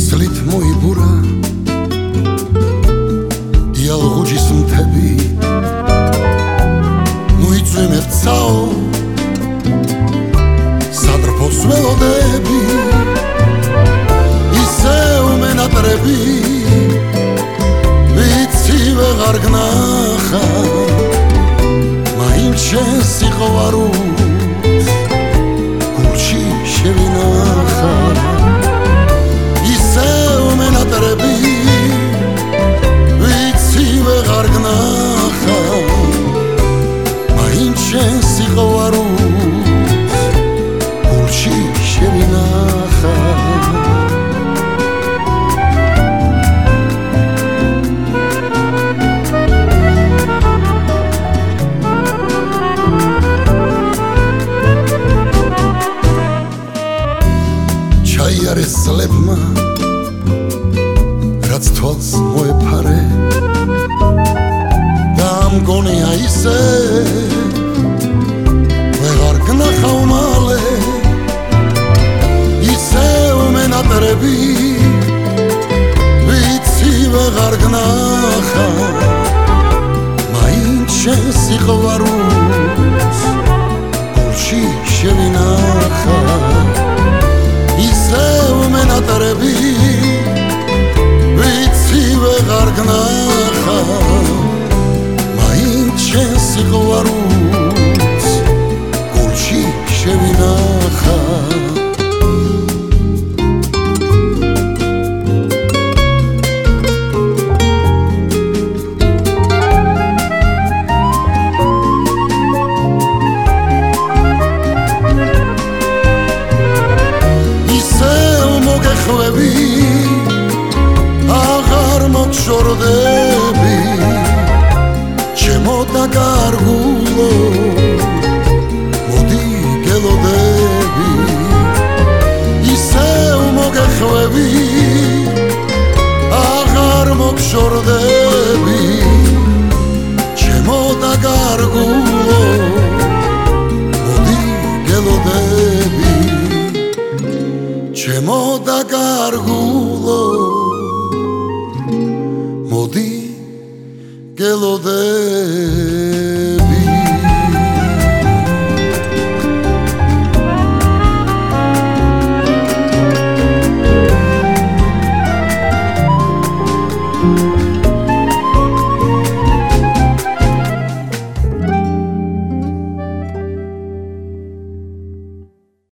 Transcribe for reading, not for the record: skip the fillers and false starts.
სლით მოიბურა იალღუჯის მთები ნუიწვიმებცაო სადრფოს ველოდები ისევ მენატრები ვიცი ვეღარ გნახა მაინც შენ სიყვარულს გულში შევინახა ისევ მენატრები ვიცი ვეღარ გნახა მაინც შენ სიყვარულს გულში შევინახა ჩაიარეს წლებმა რაც თვალს მოეფარე და მგონია ისე ვეღარ გნახავ მალე ისევ მენატრები ვიცი ვეღარ გნახა მაინც შენ სიყვარულს გულში შევინახა ისევ მენატრები ვიცი ვეღარ გნახა მაინც შენ სიყვარულს გულში შევინახა აღარ მოგშორდები ჩემო დაკარგულო მოდი გელოდები ისევ მოგეხვევი აღარ მოგშორდები ჩემო დაკარგულო მოდი გელოდები ჩემო დაკარგულო მოდი გელოდები